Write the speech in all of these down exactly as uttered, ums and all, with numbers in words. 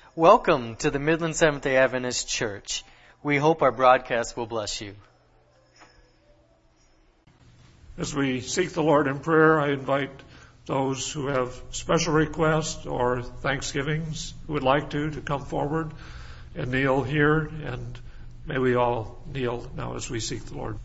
Welcome to the Midland Seventh-day Adventist Church. We hope our broadcast will bless you. As we seek the Lord in prayer, I invite those who have special requests or thanksgivings who would like to, to come forward and kneel here, and may we all kneel now as we seek the Lord.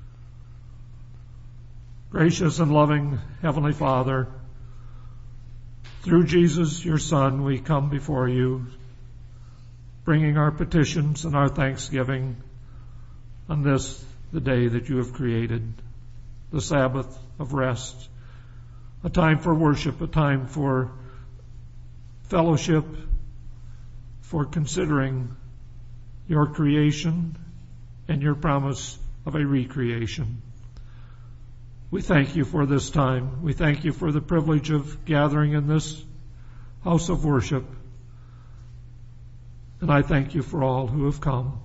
Gracious and loving Heavenly Father, through Jesus, your Son, we come before you, bringing our petitions and our thanksgiving on this, the day that you have created, the Sabbath of rest, a time for worship, a time for fellowship, for considering your creation and your promise of a recreation. We thank you for this time. We thank you for the privilege of gathering in this house of worship. And I thank you for all who have come.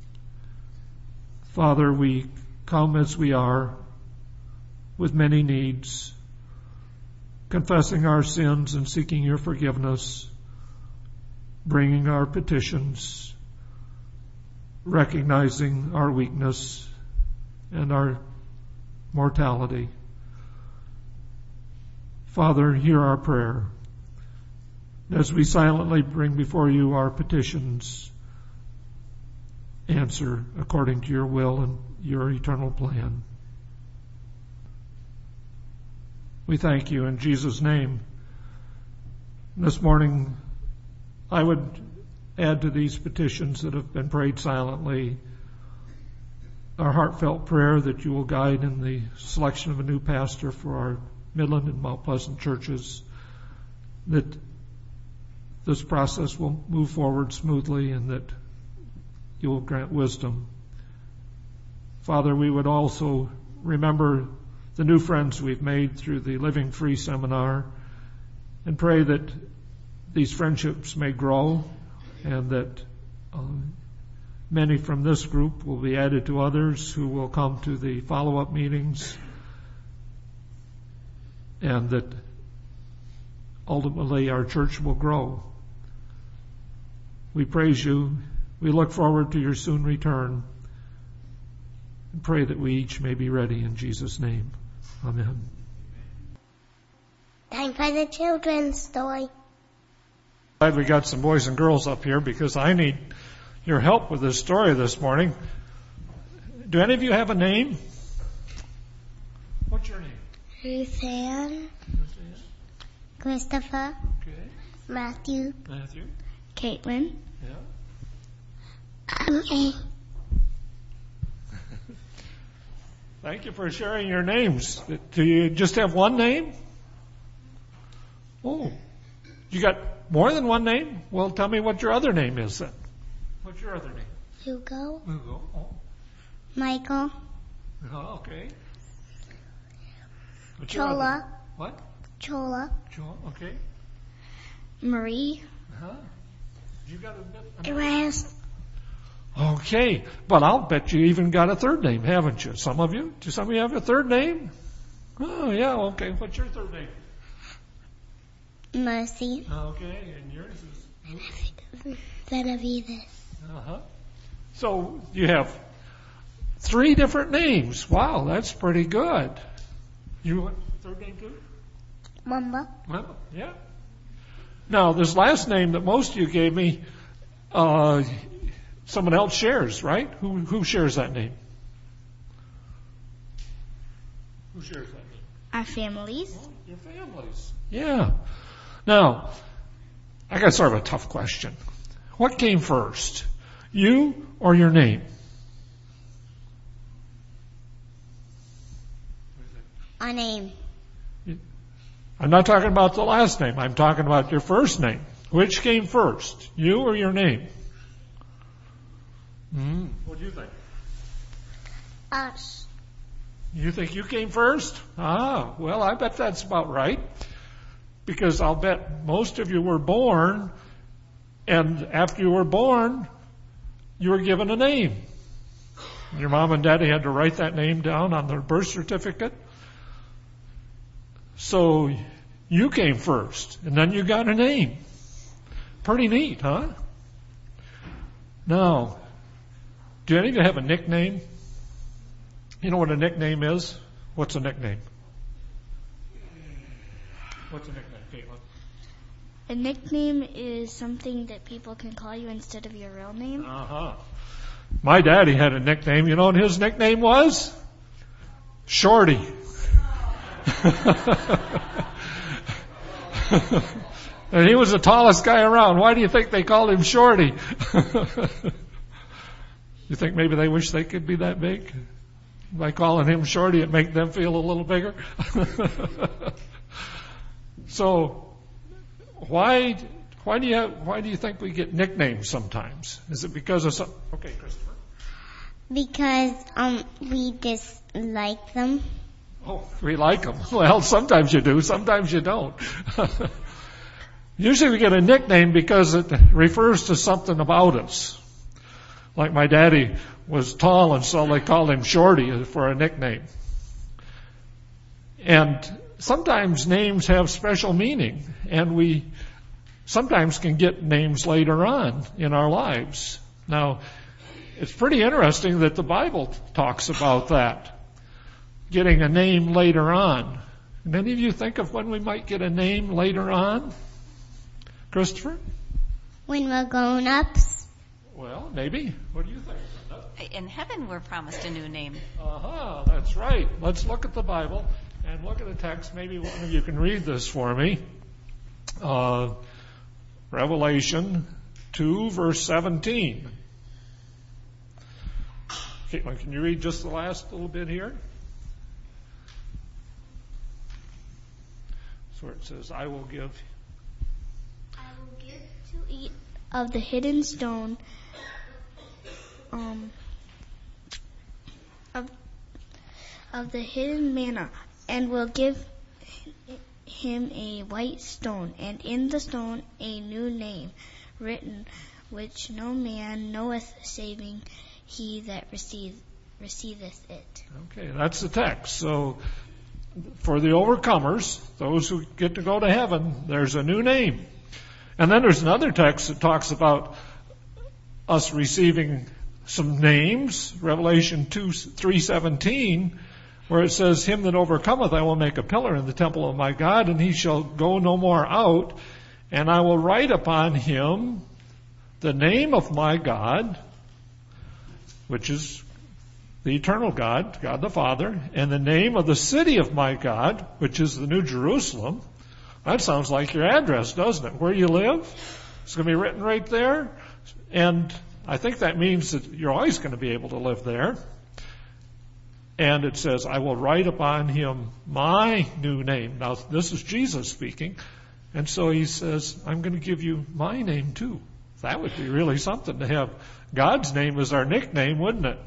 Father, we come as we are with many needs, confessing our sins and seeking your forgiveness, bringing our petitions, recognizing our weakness and our mortality. Father, hear our prayer. As we silently bring before you our petitions, answer according to your will and your eternal plan. We thank you in Jesus' name. This morning, I would add to these petitions that have been prayed silently our heartfelt prayer that you will guide in the selection of a new pastor for our Midland and Mount Pleasant churches, that this process will move forward smoothly and that you will grant wisdom. Father, we would also remember the new friends we've made through the Living Free Seminar and pray that these friendships may grow and that um, many from this group will be added to others who will come to the follow-up meetings, and that ultimately our church will grow. We praise you. We look forward to your soon return and pray that we each may be ready in Jesus' name. Amen. Time for the children's story. Glad we got some boys and girls up here because I need your help with this story this morning. Do any of you have a name? What's your name? Ruthann, Christopher, Okay. Matthew, Matthew. Caitlin, Yeah. Emily. Thank you for sharing your names. Do you just have one name? Oh, you got more than one name? Well, tell me what your other name is then. What's your other name? Hugo, Hugo. Oh, Michael, oh okay. What's your other Chola, name? What? Chola, Chola. Okay. Marie, Uh-huh. You got a bit. Erasmus. Okay, but I'll bet you even got a third name, haven't you? Some of you? Do some of you have a third name? Oh, yeah, okay. What's your third name? Mercy, Okay, and yours is? Benavides. Uh-huh. So you have three different names. Wow, that's pretty good. You want third name too? Mamba, Well, yeah. Now, this last name that most of you gave me, uh, someone else shares, right? Who who shares that name? Who shares that name? our families. Oh, your families. Yeah. Now, I got sort of a tough question. What came first, you or your name? Our name. I'm not talking about the last name. I'm talking about your first name. Which came first, you or your name? Mm. What do you think? Us. You think you came first? Ah, well, I bet that's about right. Because I'll bet most of you were born, and after you were born, you were given a name. Your mom and daddy had to write that name down on their birth certificate. So you came first, and then you got a name. Pretty neat, huh? Now, do any of you have a nickname? You know what a nickname is? What's a nickname? What's a nickname, Caitlin? A nickname is something that people can call you instead of your real name. Uh-huh. My daddy had a nickname. You know what his nickname was? Shorty. And he was the tallest guy around. Why do you think they called him Shorty? You think maybe they wish they could be that big? By calling him Shorty, it make them feel a little bigger? So, why why do you have, why do you think we get nicknames sometimes? Is it because of some? Okay, Christopher. Because um we dislike them. Oh, we like them. Well, sometimes you do, sometimes you don't. Usually we get a nickname because it refers to something about us. Like my daddy was tall, and so they called him Shorty for a nickname. And sometimes names have special meaning, and we sometimes can get names later on in our lives. Now, it's pretty interesting that the Bible talks about that, getting a name later on. Can any of you think of when we might get a name later on? Christopher? When we're grown-ups. Well, maybe. What do you think? In heaven, we're promised a new name. Uh-huh, that's right. Let's look at the Bible and look at the text. Maybe one of you can read this for me. Uh, Revelation two, verse seventeen. Caitlin, can you read just the last little bit here? So it says, I will give... I will give to eat of the hidden stone, um, of, of the hidden manna, and will give him a white stone, and in the stone a new name written, which no man knoweth, saving he that receive, receiveth it. Okay, that's the text. So, for the overcomers, those who get to go to heaven, there's a new name. And then there's another text that talks about us receiving some names, Revelation two, three seventeen, where it says, Him that overcometh I will make a pillar in the temple of my God, and he shall go no more out, and I will write upon him the name of my God, which is the eternal God, God the Father, and the name of the city of my God, which is the New Jerusalem. That sounds like your address, doesn't it? Where you live? It's going to be written right there. And I think that means that you're always going to be able to live there. And it says, I will write upon him my new name. Now, this is Jesus speaking. And so he says, I'm going to give you my name too. That would be really something to have God's name as our nickname, wouldn't it?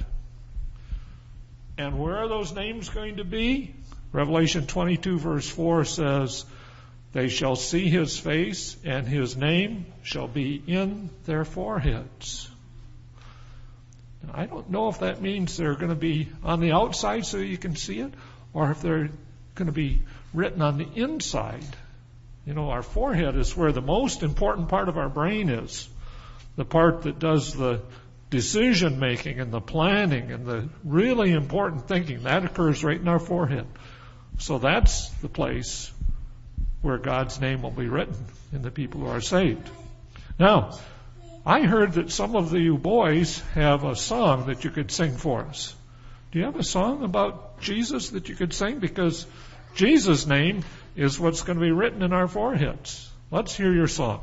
And where are those names going to be? Revelation twenty-two verse four says, they shall see his face, and his name shall be in their foreheads. Now, I don't know if that means they're going to be on the outside so you can see it, or if they're going to be written on the inside. You know, our forehead is where the most important part of our brain is. The part that does the decision making and the planning and the really important thinking. That occurs right in our forehead. So that's the place where God's name will be written in the people who are saved. Now, I heard that some of you boys have a song that you could sing for us. Do you have a song about Jesus that you could sing? Because Jesus' name is what's going to be written in our foreheads. Let's hear your song.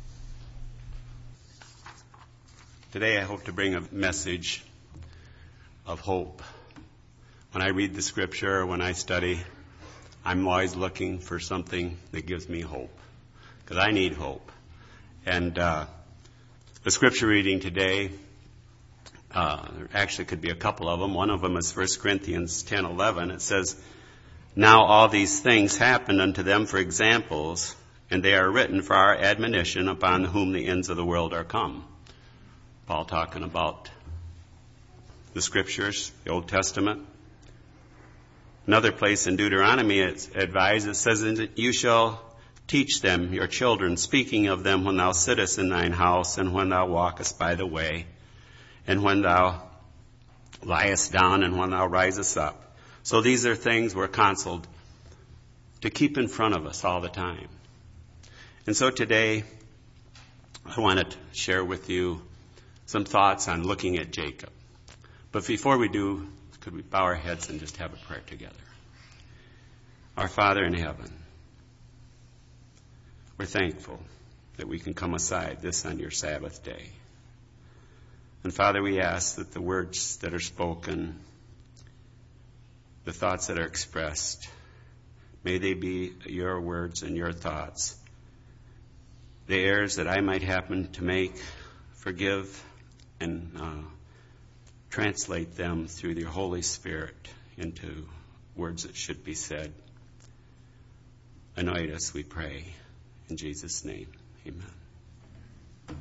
Today I hope to bring a message of hope. When I read the scripture or when I study, I'm always looking for something that gives me hope, because I need hope. And uh, the scripture reading today, uh, there actually could be a couple of them. One of them is First Corinthians ten eleven. It says, now all these things happened unto them for examples, and they are written for our admonition, upon whom the ends of the world are come. Paul talking about the scriptures, the Old Testament. Another place in Deuteronomy it's advised, it says, you shall Teach them, your children, speaking of them when thou sittest in thine house, and when thou walkest by the way, and when thou liest down, and when thou risest up. So these are things we're counseled to keep in front of us all the time. And so today, I want to share with you some thoughts on looking at Jacob. But before we do, could we bow our heads and just have a prayer together? Our Father in heaven, we're thankful that we can come aside this on your Sabbath day. And Father, we ask that the words that are spoken, the thoughts that are expressed, may they be your words and your thoughts. The errors that I might happen to make, forgive and uh, translate them through your Holy Spirit into words that should be said. Anoint us, we pray. In Jesus' name, amen.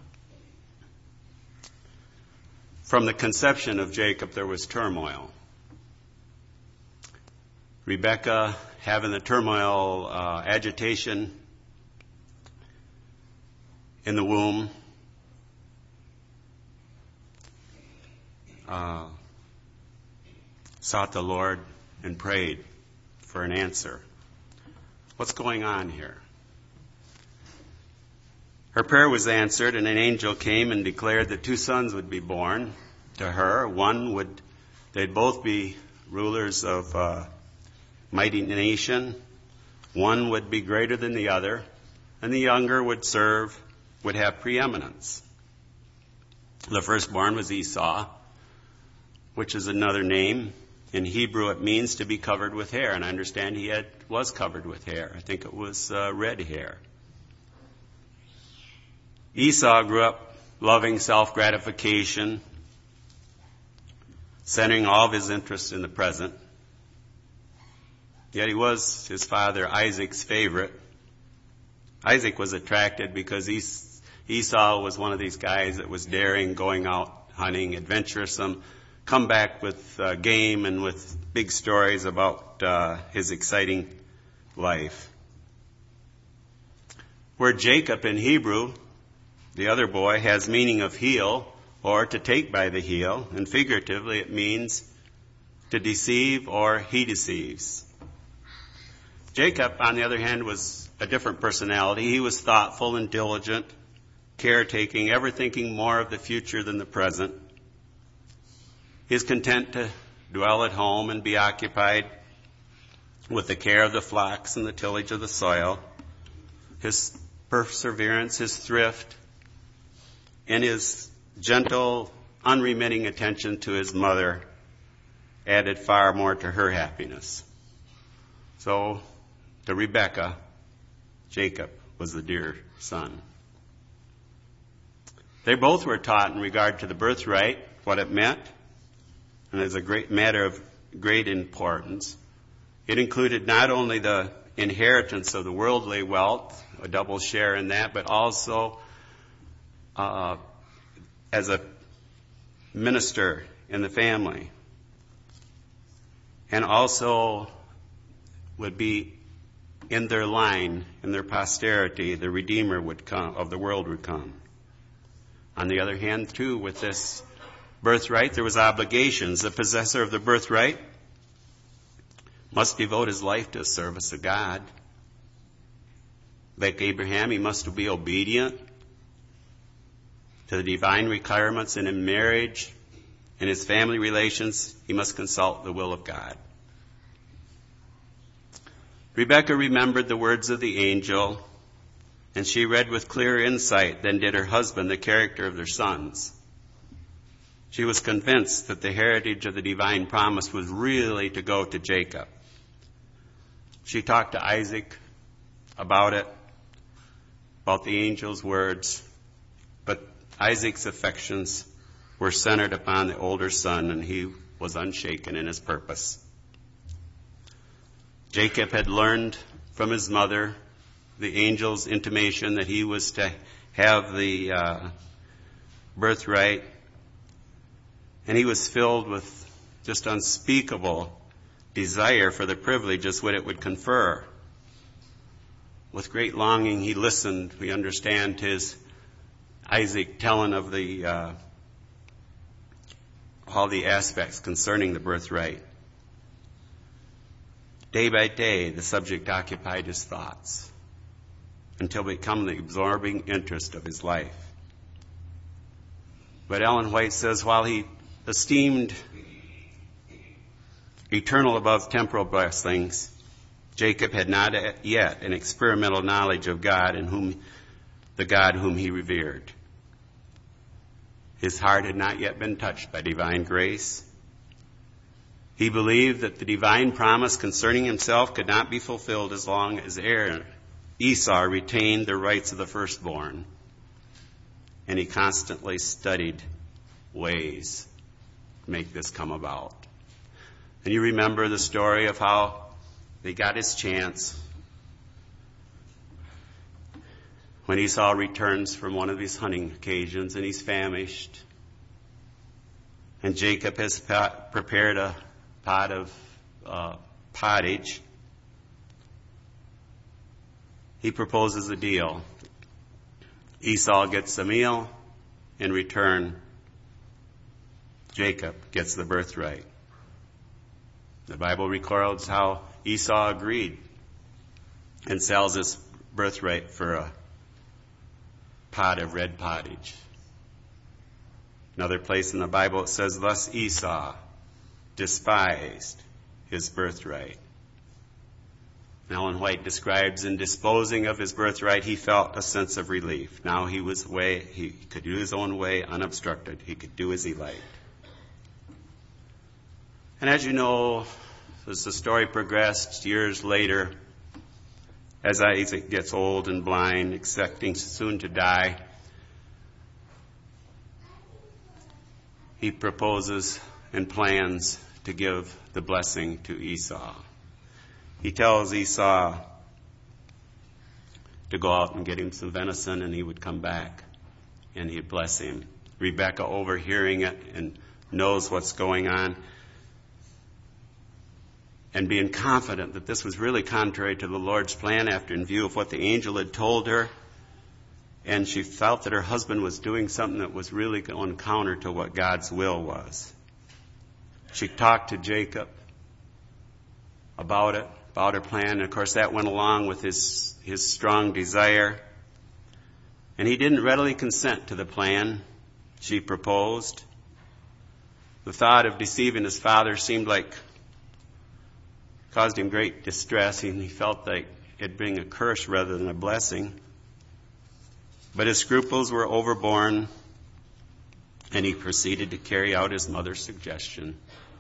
From the conception of Jacob, there was turmoil. Rebekah having the turmoil, uh, agitation in the womb, uh, sought the Lord and prayed for an answer. What's going on here? Her prayer was answered, and an angel came and declared that two sons would be born to her. One would, they'd both be rulers of a mighty nation. One would be greater than the other, and the younger would serve, would have preeminence. The firstborn was Esau, which is another name. In Hebrew, it means to be covered with hair, and I understand he had, was covered with hair. I think it was uh, red hair. Esau grew up loving self-gratification, centering all of his interests in the present. Yet he was his father Isaac's favorite. Isaac was attracted because Esau was one of these guys that was daring, going out hunting, adventuresome, come back with uh, game and with big stories about uh, his exciting life. Where Jacob in Hebrew, the other boy, has meaning of heel, or to take by the heel, and figuratively it means to deceive or he deceives. Jacob, on the other hand, was a different personality. He was thoughtful and diligent, caretaking, ever thinking more of the future than the present. He is content to dwell at home and be occupied with the care of the flocks and the tillage of the soil. His perseverance, his thrift, and his gentle, unremitting attention to his mother added far more to her happiness. So, to Rebekah, Jacob was the dear son. They both were taught in regard to the birthright, what it meant, and as a great matter of great importance. It included not only the inheritance of the worldly wealth, a double share in that, but also uh, as a minister in the family. And also would be in their line, in their posterity, the Redeemer would come, of the world would come. On the other hand, too, with this birthright, there was obligations. The possessor of the birthright must devote his life to the service of God. Like Abraham, he must be obedient to the divine requirements, and in marriage, in his family relations, he must consult the will of God. Rebekah remembered the words of the angel, and she read with clear insight, then did her husband, the character of their sons. She was convinced that the heritage of the divine promise was really to go to Jacob. She talked to Isaac about it, about the angel's words, but Isaac's affections were centered upon the older son, and he was unshaken in his purpose. Jacob had learned from his mother the angel's intimation that he was to have the uh, birthright, and he was filled with just unspeakable desire for the privileges what it would confer. with great longing, he listened. We understand his Isaac telling of the uh, all the aspects concerning the birthright. Day by day, the subject occupied his thoughts until it became the absorbing interest of his life. But Ellen White says, while he esteemed eternal above temporal blessings, Jacob had not yet an experimental knowledge of God and whom the God whom he revered. His heart had not yet been touched by divine grace. He believed that the divine promise concerning himself could not be fulfilled as long as Aaron, Esau retained the rights of the firstborn. And he constantly studied ways to make this come about. And you remember the story of how they got his chance when Esau returns from one of his hunting occasions and he's famished. And Jacob has prepared a pot of uh, pottage. He proposes a deal. Esau gets the meal. In return, Jacob gets the birthright. The Bible records how Esau agreed and sells his birthright for a pot of red pottage. Another place in the Bible it says, thus Esau despised his birthright. Ellen White describes in disposing of his birthright, he felt a sense of relief. Now he was way, he could do his own way unobstructed. He could do as he liked. And as you know, as the story progressed years later, as Isaac gets old and blind, expecting soon to die, he proposes and plans to give the blessing to Esau. He tells Esau to go out and get him some venison, and he would come back and he'd bless him. Rebekah, overhearing it and knows what's going on, and being confident that this was really contrary to the Lord's plan after in view of what the angel had told her, and she felt that her husband was doing something that was really going counter to what God's will was. She talked to Jacob about it, about her plan, and of course that went along with his, his strong desire. And he didn't readily consent to the plan she proposed. The thought of deceiving his father seemed like caused him great distress, and he felt like it'd bring a curse rather than a blessing. But his scruples were overborne, and he proceeded to carry out his mother's suggestion.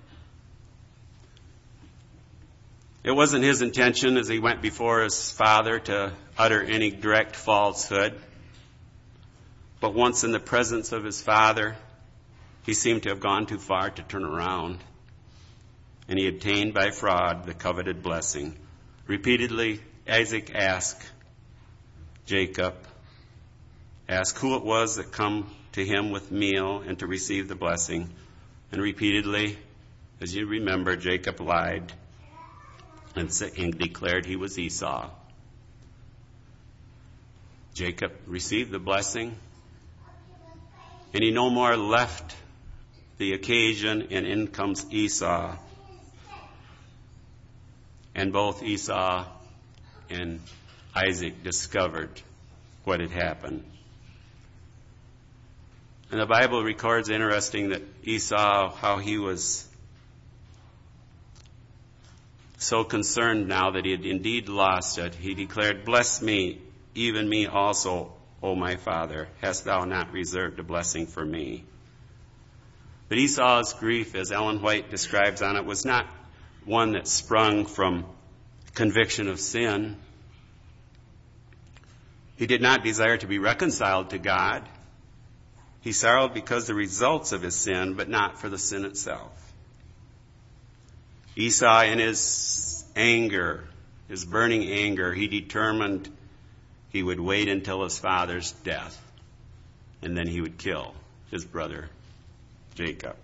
It wasn't his intention as he went before his father to utter any direct falsehood. But once in the presence of his father, he seemed to have gone too far to turn around. And he obtained by fraud the coveted blessing. Repeatedly, Isaac asked Jacob, asked who it was that come to him with meal and to receive the blessing. And repeatedly, as you remember, Jacob lied and declared he was Esau. Jacob received the blessing, and he no more left the occasion, and in comes Esau. And both Esau and Isaac discovered what had happened. And the Bible records, interesting, that Esau, how he was so concerned now that he had indeed lost it, he declared, bless me, even me also, O my father, hast thou not reserved a blessing for me? But Esau's grief, as Ellen White describes on it, was not one that sprung from conviction of sin. He did not desire to be reconciled to God. He sorrowed because the results of his sin, but not for the sin itself. Esau, in his anger, his burning anger, he determined he would wait until his father's death, and then he would kill his brother Jacob.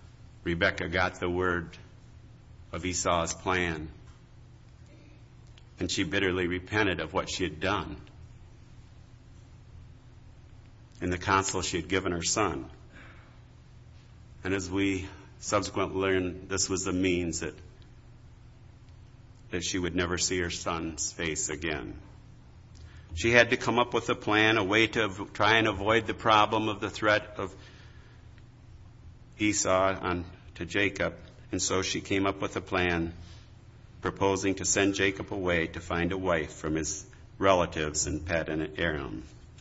Rebekah got the word of Esau's plan. And she bitterly repented of what she had done and the counsel she had given her son. And as we subsequently learned, this was the means that, that she would never see her son's face again. She had to come up with a plan, a way to av- try and avoid the problem of the threat of Esau on to Jacob. And so she came up with a plan, proposing to send Jacob away to find a wife from his relatives in Paddan Aram.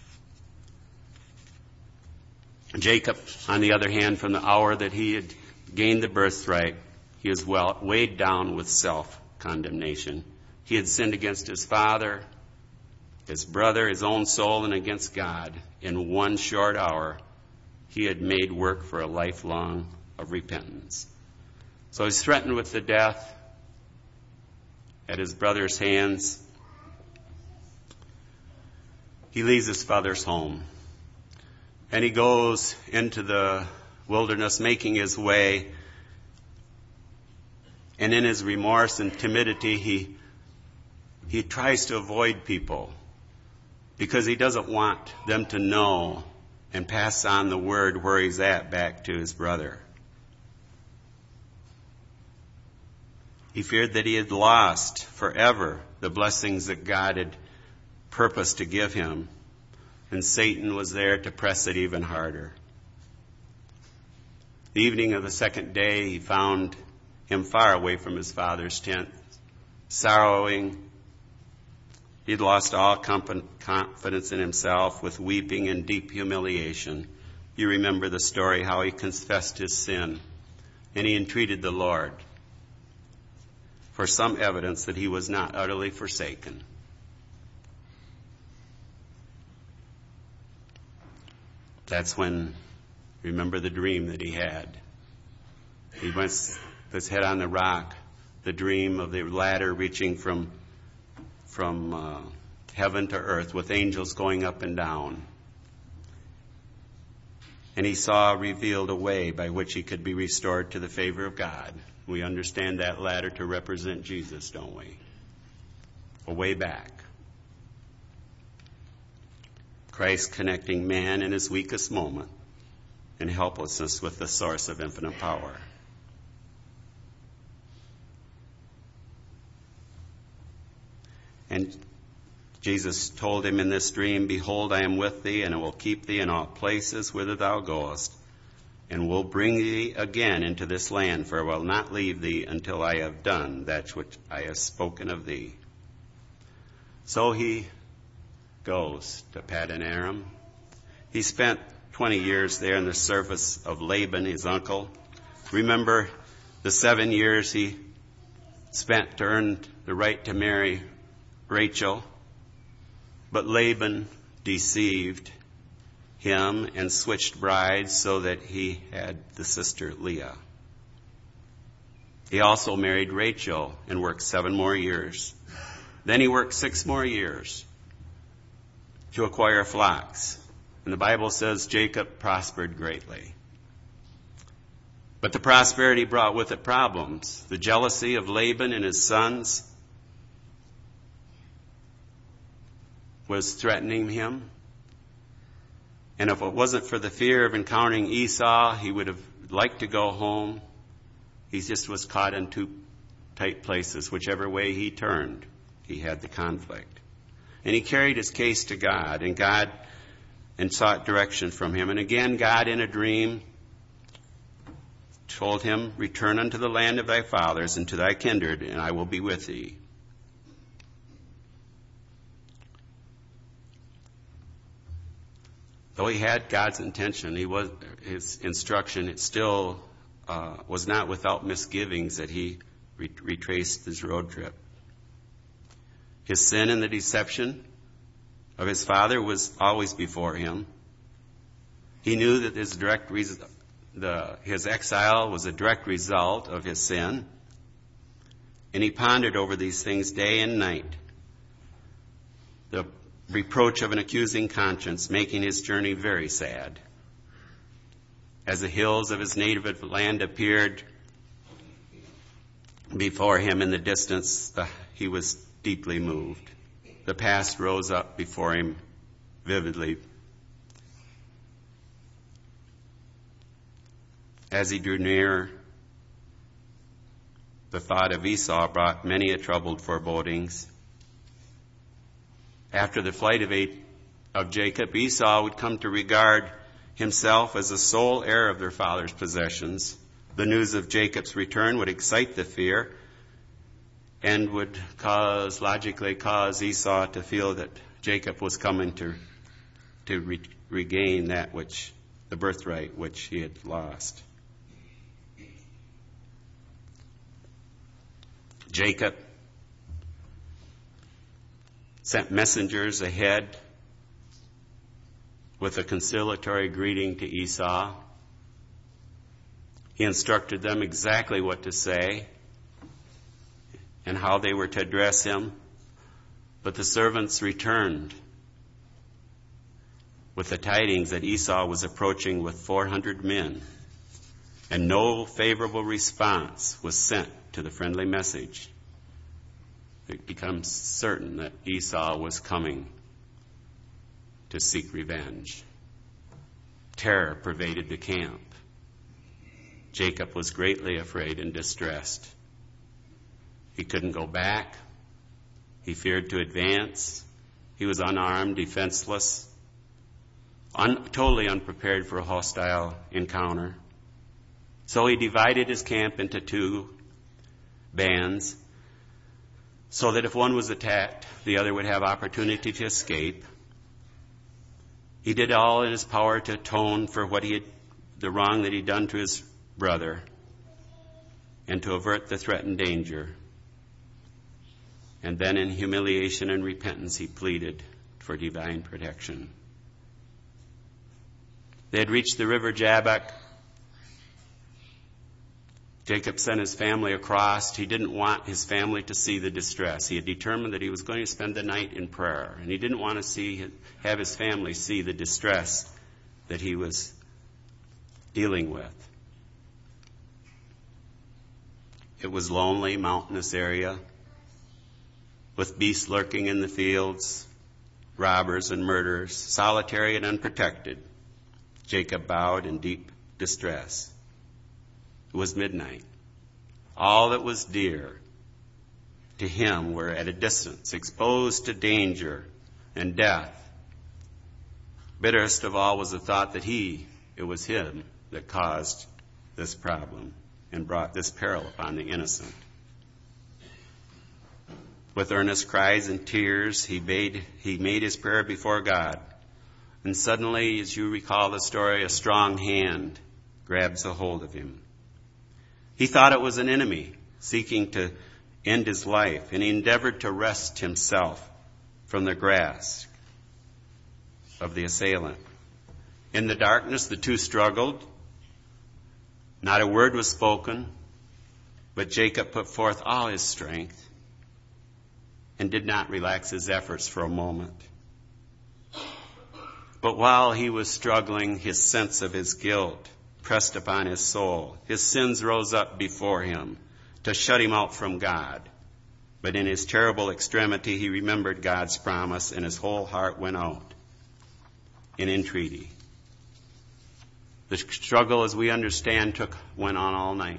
Jacob, on the other hand, from the hour that he had gained the birthright, he was well weighed down with self-condemnation. He had sinned against his father, his brother, his own soul, and against God. In one short hour, he had made work for a lifelong of repentance. So he's threatened with the death at his brother's hands. He leaves his father's home. And he goes into the wilderness, making his way. And in his remorse and timidity, he, he tries to avoid people because he doesn't want them to know and pass on the word where he's at back to his brother. He feared that he had lost forever the blessings that God had purposed to give him. And Satan was there to press it even harder. The evening of the second day, he found him far away from his father's tent, sorrowing. He'd lost all confidence in himself with weeping and deep humiliation. You remember the story, how he confessed his sin, and he entreated the Lord for some evidence that he was not utterly forsaken. That's when, remember the dream that he had. He went with his head on the rock, the dream of the ladder reaching from, from uh, heaven to earth with angels going up and down. And he saw revealed a way by which he could be restored to the favor of God. We understand that ladder to represent Jesus, don't we? A way back. Christ connecting man in his weakest moment and helplessness with the source of infinite power. And Jesus told him in this dream, "Behold, I am with thee, and I will keep thee in all places whither thou goest, and will bring thee again into this land, for I will not leave thee until I have done that which I have spoken of thee." So he goes to Paddan Aram. He spent twenty years there in the service of Laban, his uncle. Remember the seven years he spent to earn the right to marry Rachel. But Laban deceived him and switched brides so that he had the sister Leah. He also married Rachel and worked seven more years. Then he worked six more years to acquire flocks. And the Bible says Jacob prospered greatly. But the prosperity brought with it problems. The jealousy of Laban and his sons was threatening him. And if it wasn't for the fear of encountering Esau, he would have liked to go home. He just was caught in two tight places. Whichever way he turned, he had the conflict. And he carried his case to God, and God and sought direction from him. And again, God in a dream told him, "Return unto the land of thy fathers and to thy kindred, and I will be with thee." Though he had God's intention, he was his instruction, it still uh, was not without misgivings that he re- retraced his road trip. His sin and the deception of his father was always before him. He knew that his direct res- the, his exile was a direct result of his sin. And he pondered over these things day and night. The reproach of an accusing conscience making his journey very sad. As the hills of his native land appeared before him in the distance, the, he was deeply moved. The past rose up before him vividly. As he drew near, the thought of Esau brought many a troubled forebodings. After the flight of, eight, of Jacob, Esau would come to regard himself as the sole heir of their father's possessions. The news of Jacob's return would excite the fear and would cause, logically cause Esau to feel that Jacob was coming to, to re, regain that which, the birthright which he had lost. Jacob sent messengers ahead with a conciliatory greeting to Esau. He instructed them exactly what to say and how they were to address him. But the servants returned with the tidings that Esau was approaching with four hundred men, and no favorable response was sent to the friendly message. It becomes certain that Esau was coming to seek revenge. Terror pervaded the camp. Jacob was greatly afraid and distressed. He couldn't go back. He feared to advance. He was unarmed, defenseless, un- totally unprepared for a hostile encounter. So he divided his camp into two bands so that if one was attacked, the other would have opportunity to escape. He did all in his power to atone for what he had, the wrong that he'd done to his brother, and to avert the threatened danger. And then in humiliation and repentance, he pleaded for divine protection. They had reached the river Jabbok. Jacob sent his family across. He didn't want his family to see the distress. He had determined that he was going to spend the night in prayer, and he didn't want to see have his family see the distress that he was dealing with. It was lonely, mountainous area with beasts lurking in the fields, robbers and murderers, solitary and unprotected. Jacob bowed in deep distress. It was midnight. All that was dear to him were at a distance, exposed to danger and death. Bitterest of all was the thought that he, it was him that caused this problem and brought this peril upon the innocent. With earnest cries and tears, he made, he made his prayer before God. And suddenly, as you recall the story, a strong hand grabs a hold of him. He thought it was an enemy seeking to end his life, and he endeavored to wrest himself from the grasp of the assailant. In the darkness, the two struggled. Not a word was spoken, but Jacob put forth all his strength and did not relax his efforts for a moment. But while he was struggling, his sense of his guilt pressed upon his soul. His sins rose up before him to shut him out from God. But in his terrible extremity, he remembered God's promise, and his whole heart went out in entreaty. The struggle, as we understand, took went on all night.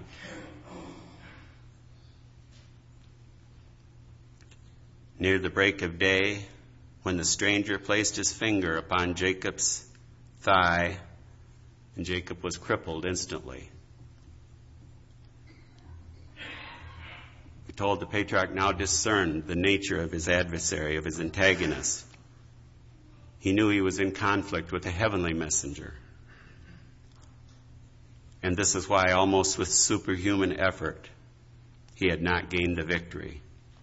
Near the break of day, when the stranger placed his finger upon Jacob's thigh, and Jacob was crippled instantly. We're told the patriarch now discerned the nature of his adversary, of his antagonist. He knew he was in conflict with a heavenly messenger. And this is why, almost with superhuman effort, he had not gained the victory.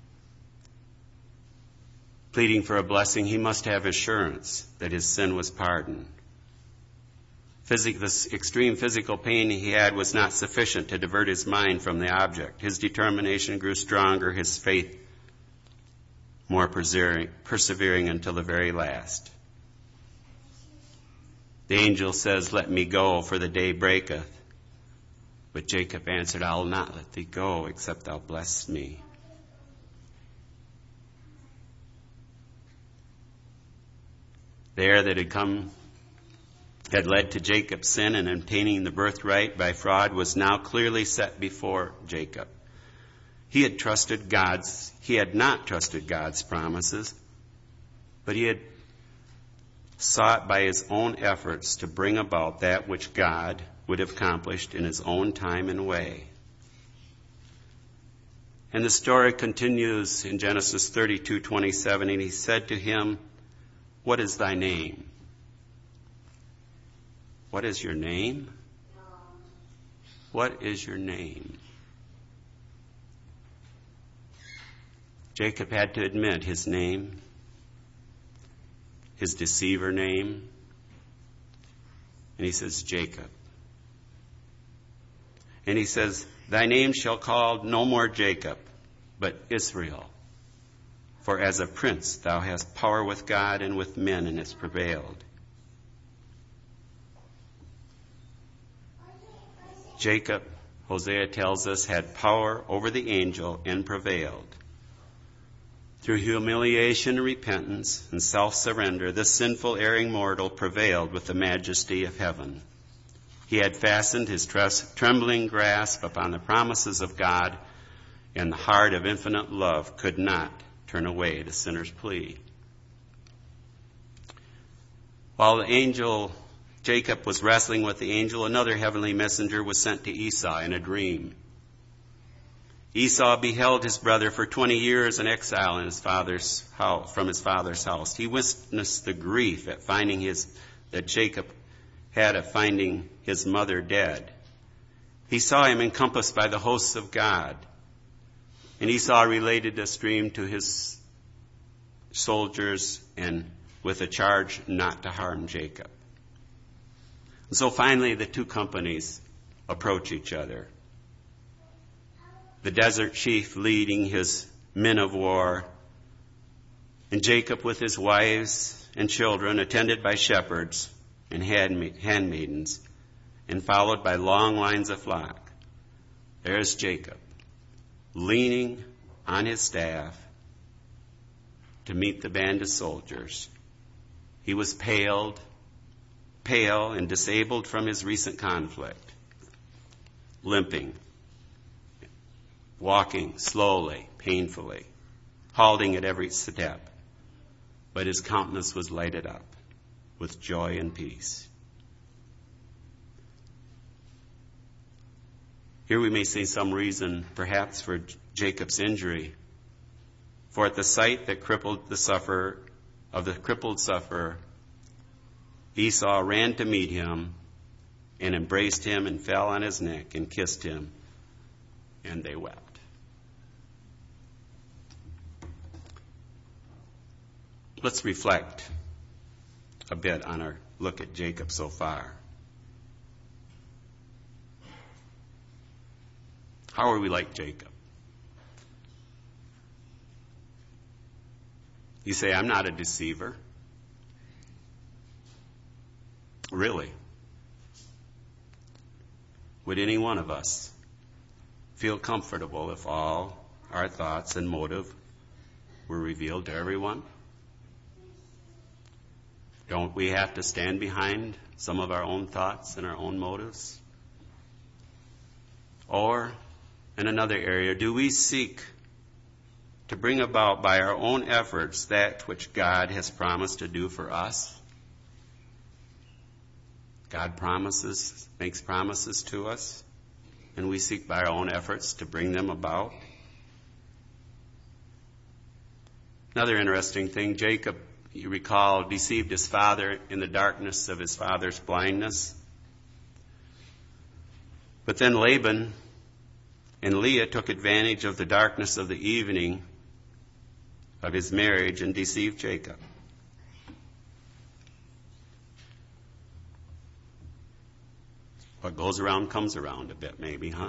Pleading for a blessing, he must have assurance that his sin was pardoned. Physic, this extreme physical pain he had was not sufficient to divert his mind from the object. His determination grew stronger, his faith more persevering, persevering until the very last. The angel says, "Let me go, for the day breaketh." But Jacob answered, "I will not let thee go, except thou bless me." The heir that had come, had led to Jacob's sin and obtaining the birthright by fraud was now clearly set before Jacob. He had trusted God's, he had not trusted God's promises, but he had sought by his own efforts to bring about that which God would have accomplished in his own time and way. And the story continues in Genesis thirty-two twenty-seven, and he said to him, "What is thy name?" What is your name? What is your name? Jacob had to admit his name, his deceiver name, and he says, Jacob. And he says, thy name shall call no more Jacob, but Israel. For as a prince thou hast power with God and with men, and hast prevailed. Jacob, Hosea tells us, had power over the angel and prevailed. Through humiliation and repentance and self-surrender, this sinful, erring mortal prevailed with the majesty of heaven. He had fastened his trembling grasp upon the promises of God, and the heart of infinite love could not turn away the sinner's plea. While the angel Jacob was wrestling with the angel, another heavenly messenger was sent to Esau in a dream. Esau beheld his brother for twenty years in exile in his father's house, from his father's house. He witnessed the grief at finding his that Jacob had of finding his mother dead. He saw him encompassed by the hosts of God. And Esau related this dream to his soldiers and with a charge not to harm Jacob. And so finally the two companies approach each other. The desert chief leading his men of war, and Jacob with his wives and children, attended by shepherds and handmaidens, and followed by long lines of flock. There's Jacob, leaning on his staff to meet the band of soldiers. He was paled, pale and disabled from his recent conflict, limping, walking slowly, painfully, halting at every step. But his countenance was lighted up with joy and peace. Here we may see some reason, perhaps, for Jacob's injury. For at the sight that crippled the sufferer, of the crippled sufferer, Esau ran to meet him and embraced him and fell on his neck and kissed him, and they wept. Let's reflect a bit on our look at Jacob so far. How are we like Jacob? You say, I'm not a deceiver. Really? Would any one of us feel comfortable if all our thoughts and motive were revealed to everyone? Don't we have to stand behind some of our own thoughts and our own motives? Or, in another area, do we seek to bring about by our own efforts that which God has promised to do for us? God promises, makes promises to us, and we seek by our own efforts to bring them about. Another interesting thing, Jacob, you recall, deceived his father in the darkness of his father's blindness. But then Laban and Leah took advantage of the darkness of the evening of his marriage and deceived Jacob. What goes around comes around a bit, maybe, huh?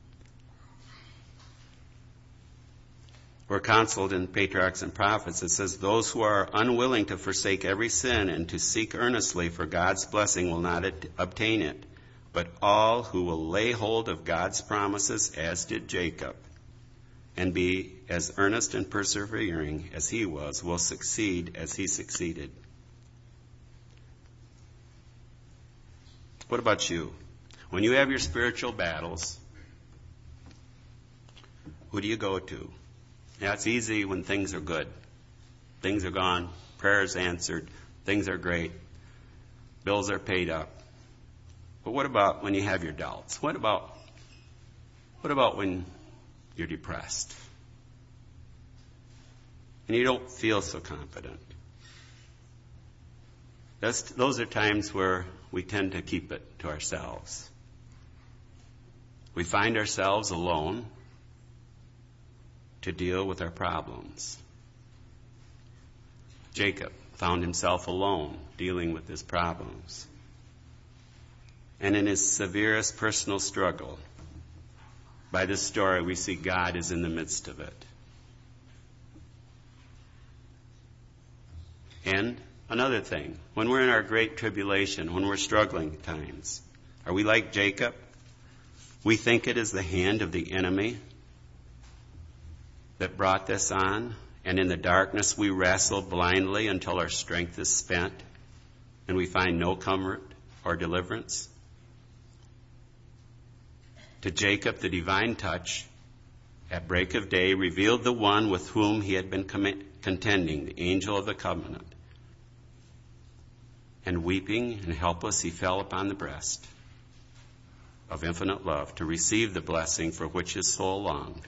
We're counseled in Patriarchs and Prophets. It says, those who are unwilling to forsake every sin and to seek earnestly for God's blessing will not obtain it. But all who will lay hold of God's promises, as did Jacob, and be as earnest and persevering as he was, will succeed as he succeeded. What about you? When you have your spiritual battles, who do you go to? Yeah, it's easy when things are good. Things are gone, prayers answered, things are great, bills are paid up. But what about when you have your doubts? What about what about when you're depressed and you don't feel so confident? That's, those are times where we tend to keep it to ourselves. We find ourselves alone to deal with our problems. Jacob found himself alone dealing with his problems. And in his severest personal struggle, by this story, we see God is in the midst of it. And another thing, when we're in our great tribulation, when we're struggling at times, are we like Jacob? We think it is the hand of the enemy that brought this on, and in the darkness we wrestle blindly until our strength is spent and we find no comfort or deliverance. To Jacob, the divine touch at break of day revealed the one with whom he had been contending, the angel of the covenant. And weeping and helpless, he fell upon the breast of infinite love to receive the blessing for which his soul longed.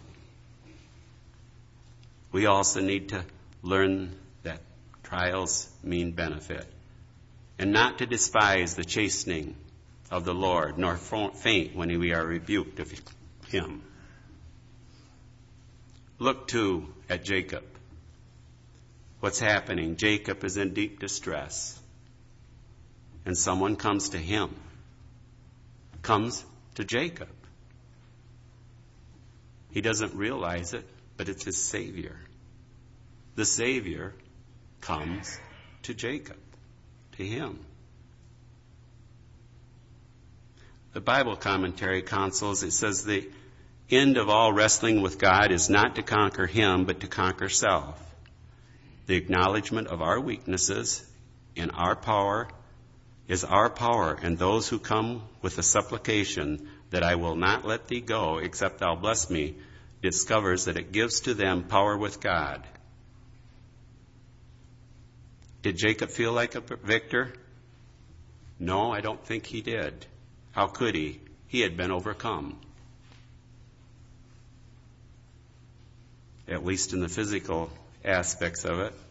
We also need to learn that trials mean benefit, and not to despise the chastening of the Lord, nor faint when we are rebuked of him. Look too at Jacob. What's happening? Jacob is in deep distress, and someone comes to him, comes to Jacob. He doesn't realize it, but it's his Savior. The Savior comes to Jacob, to him. The Bible commentary counsels, it says the end of all wrestling with God is not to conquer him, but to conquer self. The acknowledgement of our weaknesses and our power is our power, and those who come with a supplication that I will not let thee go except thou bless me, discovers that it gives to them power with God. Did Jacob feel like a victor? No, I don't think he did. How could he? He had been overcome. At least in the physical aspects of it.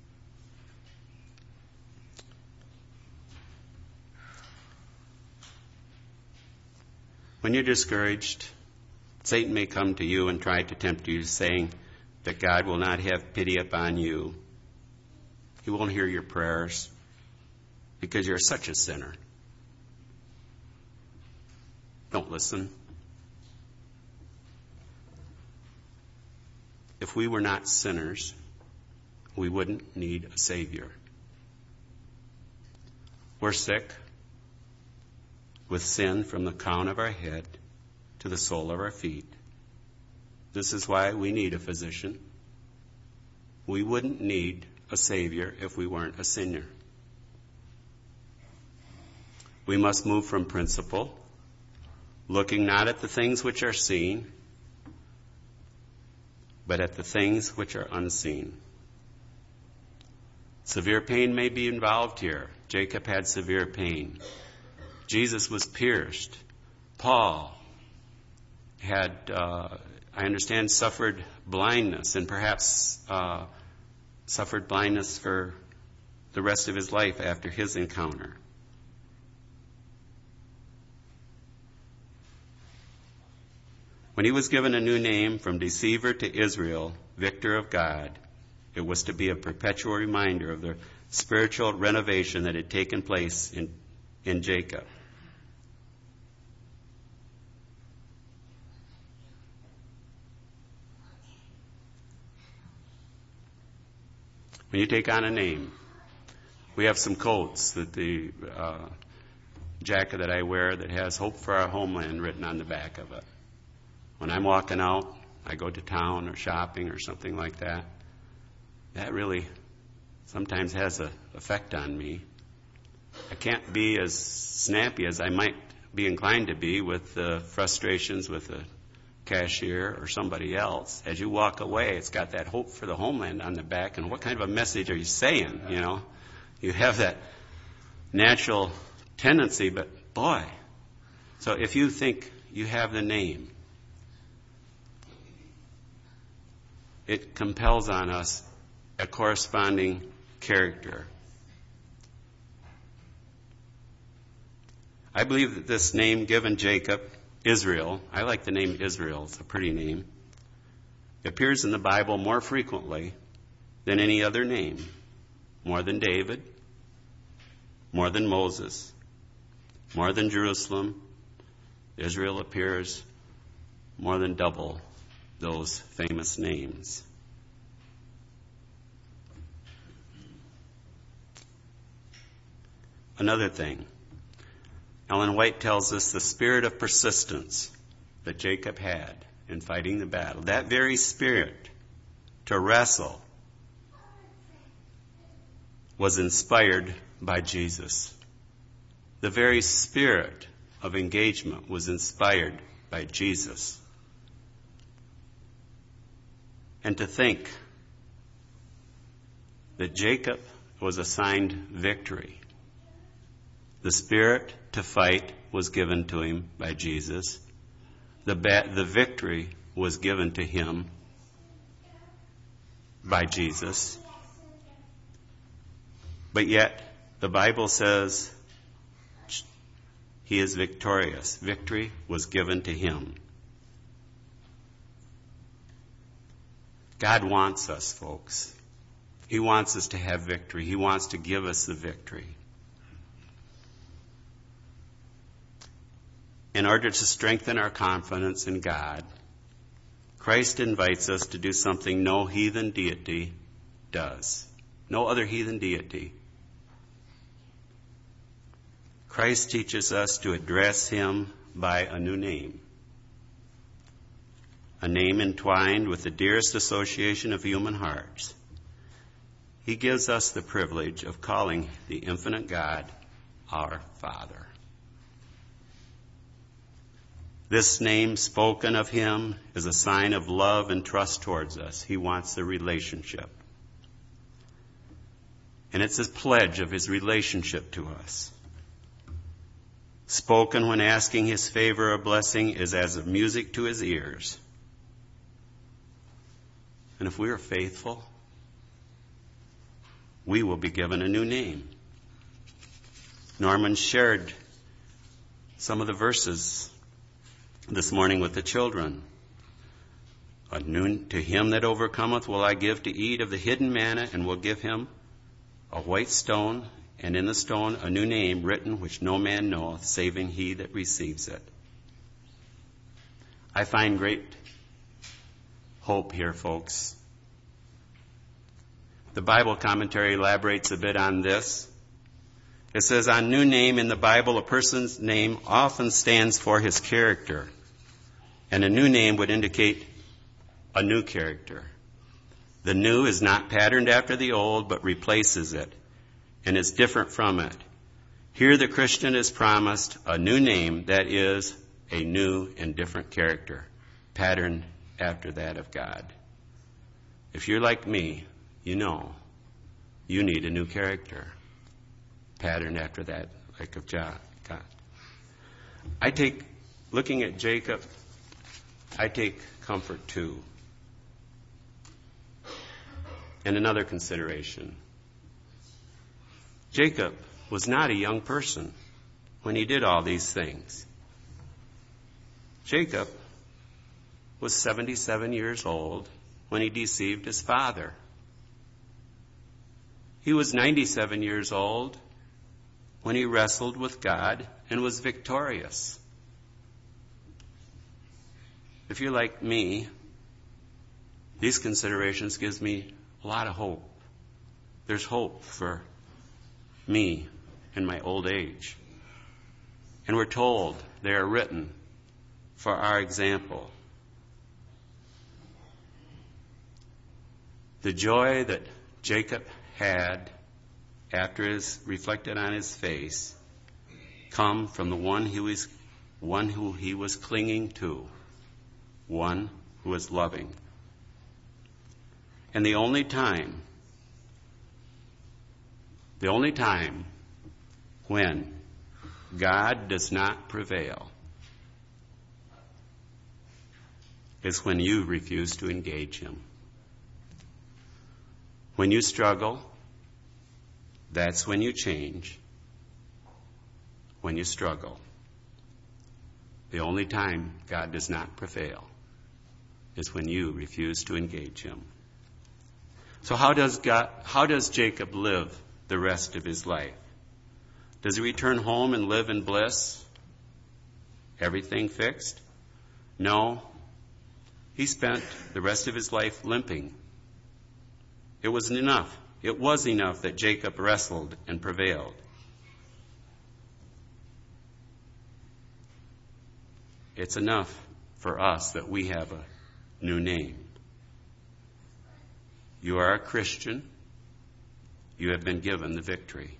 When you're discouraged, Satan may come to you and try to tempt you, saying that God will not have pity upon you. He won't hear your prayers because you're such a sinner. Don't listen. If we were not sinners, we wouldn't need a Savior. We're sick with sin from the crown of our head to the sole of our feet. This is why we need a physician. We wouldn't need a Savior if we weren't a sinner. We must move from principle, looking not at the things which are seen, but at the things which are unseen. Severe pain may be involved here. Jacob had severe pain. Jesus was pierced. Paul had, uh, I understand, suffered blindness, and perhaps uh, suffered blindness for the rest of his life after his encounter. When he was given a new name from deceiver to Israel, victor of God, it was to be a perpetual reminder of the spiritual renovation that had taken place in, in Jacob. When you take on a name, we have some coats that the uh, jacket that I wear that has Hope for Our Homeland written on the back of it. When I'm walking out, I go to town or shopping or something like that, that really sometimes has an effect on me I can't be as snappy as I might be inclined to be with the frustrations with the cashier or somebody else. As you walk away, it's got that hope for the homeland on the back. And what kind of a message are you saying? You know, you have that natural tendency, but boy. So if you think you have the name, it compels on us a corresponding character. I believe that this name given Jacob, Israel, I like the name Israel, it's a pretty name, appears in the Bible more frequently than any other name, more than David, more than Moses, more than Jerusalem. Israel appears more than double those famous names. Another thing, Ellen White tells us the spirit of persistence that Jacob had in fighting the battle, that very spirit to wrestle, was inspired by Jesus. The very spirit of engagement was inspired by Jesus. And to think that Jacob was assigned victory. The spirit to fight was given to him by Jesus. The, ba- the victory was given to him by Jesus. But yet, the Bible says he is victorious. Victory was given to him. God wants us, folks. He wants us to have victory. He wants to give us the victory. In order to strengthen our confidence in God, Christ invites us to do something no heathen deity does. No other heathen deity. Christ teaches us to address him by a new name. A name entwined with the dearest association of human hearts. He gives us the privilege of calling the infinite God our Father. This name spoken of him is a sign of love and trust towards us. He wants a relationship. And it's a pledge of his relationship to us. Spoken when asking his favor or blessing is as of music to his ears. And if we are faithful, we will be given a new name. Norman shared some of the verses this morning with the children. A new, to him that overcometh will I give to eat of the hidden manna, and will give him a white stone, and in the stone a new name written, which no man knoweth, saving he that receives it. I find great hope here, folks. The Bible commentary elaborates a bit on this. It says, on new name in the Bible, a person's name often stands for his character. And a new name would indicate a new character. The new is not patterned after the old, but replaces it and is different from it. Here the Christian is promised a new name that is a new and different character, patterned after that of God. If you're like me, you know you need a new character, patterned after that, like of God. I take, looking at Jacob, I take comfort too. And another consideration. Jacob was not a young person when he did all these things. Jacob was seventy-seven years old when he deceived his father. He was ninety-seven years old when he wrestled with God and was victorious. If you're like me, these considerations gives me a lot of hope. There's hope for me in my old age. And we're told they are written for our example. The joy that Jacob had after it is reflected on his face, come from the one who is one who he was clinging to, one who was loving. And the only time, the only time when God does not prevail is when you refuse to engage him. When you struggle, that's when you change. When you struggle. The only time God does not prevail is when you refuse to engage him. So how does God, how does Jacob live the rest of his life? Does he return home and live in bliss? Everything fixed? No. He spent the rest of his life limping. It wasn't enough. It was enough that Jacob wrestled and prevailed. It's enough for us that we have a new name. You are a Christian. You have been given the victory.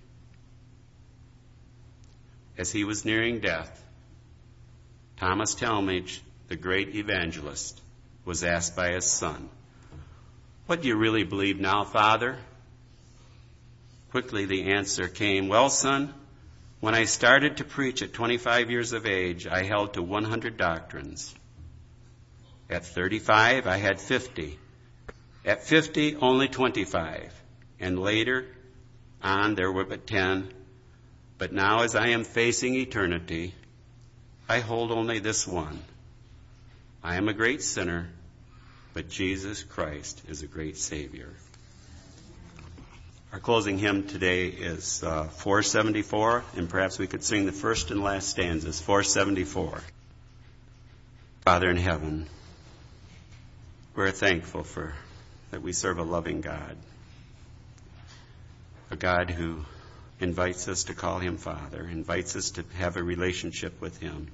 As he was nearing death, Thomas Talmage, the great evangelist, was asked by his son, "What do you really believe now, Father?" Quickly the answer came, "Well, son, when I started to preach at twenty-five years of age, I held to one hundred doctrines. At thirty-five, I had fifty. At fifty, only twenty-five. And later on, there were but ten. But now, as I am facing eternity, I hold only this one. I am a great sinner, but Jesus Christ is a great Savior." Our closing hymn today is uh, four seventy-four, and perhaps we could sing the first and last stanzas, four seventy-four. Father in heaven, we're thankful for that we serve a loving God, a God who invites us to call him Father, invites us to have a relationship with him,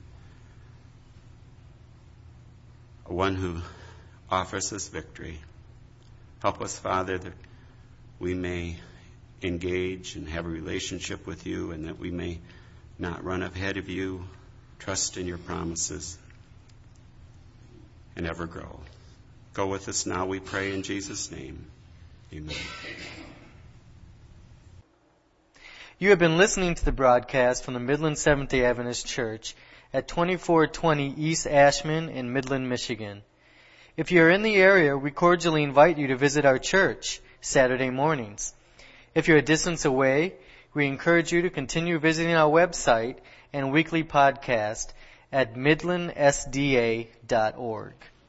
one who offers us victory. Help us, Father, that we may engage and have a relationship with you, and that we may not run ahead of you, trust in your promises, and ever grow. Go with us now, we pray in Jesus' name. Amen. You have been listening to the broadcast from the Midland Seventh-day Adventist Church at twenty-four twenty East Ashman in Midland, Michigan. If you are in the area, we cordially invite you to visit our church Saturday mornings. If you're a distance away, we encourage you to continue visiting our website and weekly podcast at midland s d a dot org.